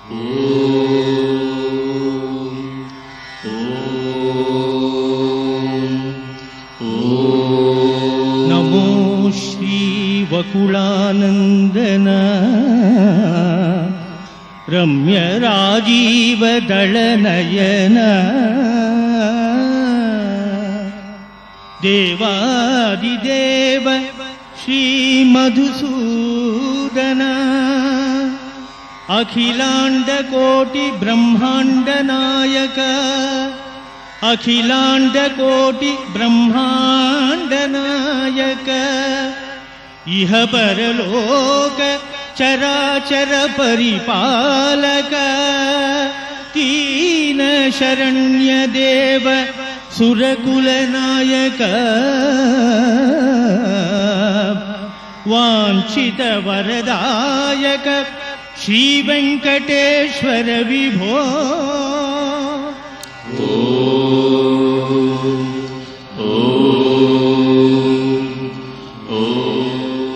नमो श्री वकुलानंदन रम्य राजीव दलनयन देवादिदेव श्री मधुसूदन अखिलांड कोटि ब्रह्मांड नायक अखिलांड कोटि ब्रह्मांड नायक इह परलोक चराचर परिपालक तीन शरण्य देव सुरकुल नायक वांछित वरदायक श्री वेंकटेश्वर विभो ओम